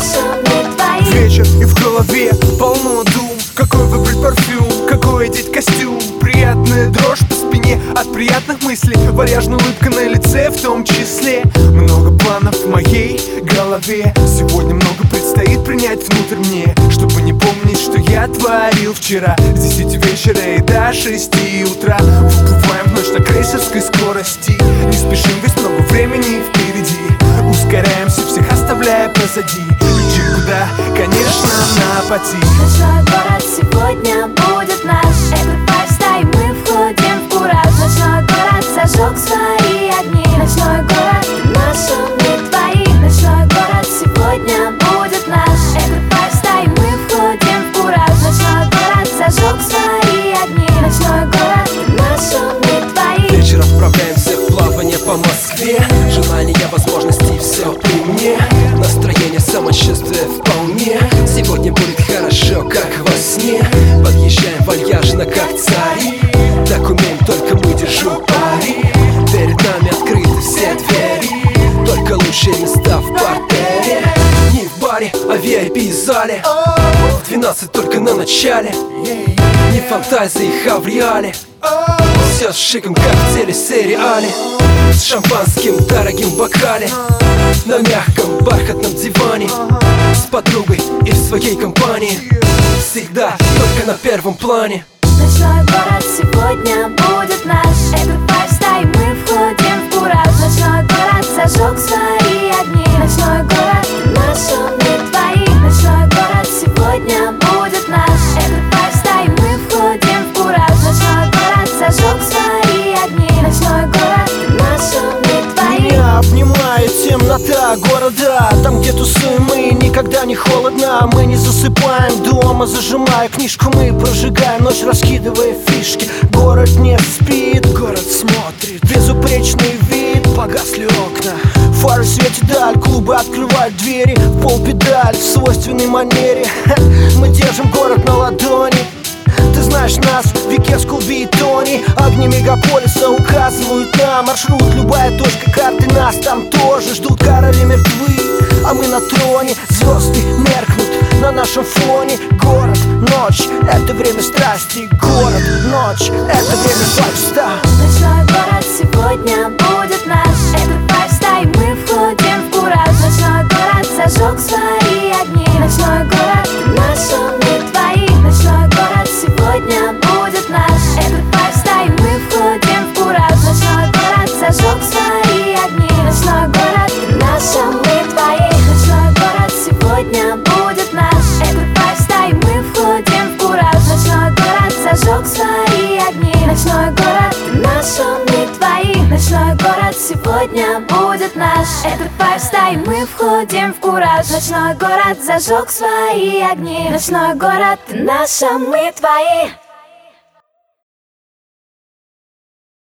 наши, мы твои. Вечер и в голове полно дум. Какой выбрать парфюм, какой одеть костюм. Приятная дрожь по спине от приятных мыслей. Вальяжная улыбка на лице в том числе. Много планов в моей голове. Сегодня много предстоит принять внутрь мне, чтобы не помнить, что я творил вчера. С 10 вечера и до 6 утра выплываем в ночь на крейсерской скорости. Не спешим, ведь много времени впереди. Ускоряемся, всех оставляя позади. Летим куда? Конечно, на пути. Ночной город сегодня будет наш. Это файстайл, мы входим в кураж. Ночной город зажег свои огни. Ночной город наш, мы твои. Ночной город сегодня будет наш. Это файстайл, мы входим в кураж. Ночной город зажег свои огни. Ночной город наш, мы твои. Вечер отправляемся в плавание по Москве. Желания, возможностей, все при мне. Настроение, самочувствие вполне. Сегодня будет хорошо, как во сне. Подъезжаем вальяжно, как цари. Так умеем только мы, держу пари. Перед нами открыты все двери. Только лучшие места в партере. Не в баре, а в VIP-зале. 12 только на начале. Не в фантазиях, а в реале. Все с шиком, как в телесериале. С шампанским в дорогим бокале. На мягком бархатном диване. С подругой и в своей компании. Всегда только на первом плане. Ночной город сегодня будет наш. Это файстайл, мы входим в кураж. Ночной город зажег свои огни. Ночной город наш, мы твои. Ночной город сегодня будет наш. Это файстайл, мы входим в кураж. Ночной город зажег свои огни. Ночной город наш, мы твои. Меня обнимает темнота города. Там, где тусуем мы, никогда не холодно. Мы не засыпаем дома, зажимая книжку. Мы прожигаем ночь, раскидывая фишки. Город не спит, город смотрит. Безупречный вид, погасли окна. Фары светят даль, клубы открывают двери. В полпедаль в свойственной манере. Мы держим город на ладони. Ты знаешь нас, Вике, Скулби и Тони. Огни мегаполиса указывают на маршрут. Любая точка карты нас там тоже ждут. Короли мертвы, а мы на троне. Звезды меркнут на нашем фоне. Город, ночь, это время страсти. Город, ночь, это время файвстайл. Ночной город сегодня будет наш. Это файвстайл, мы входим в кураж. Ночной город зажег свои огни. Ночной город наш, мы твои. Ночной город сегодня будет наш. Это файвстайл, мы входим в кураж. Ночной город зажег свои огни. Ночной город наш, мы твои. Ночной город сегодня будет наш. Это файвстайл, мы входим в кураж. Ночной город зажег свои огни. Ночной город наш, мы твои. Ночной город сегодня будет наш. Это файвстайл, мы входим в кураж. Ночной город зажег свои огни. Ночной город наш, мы твои.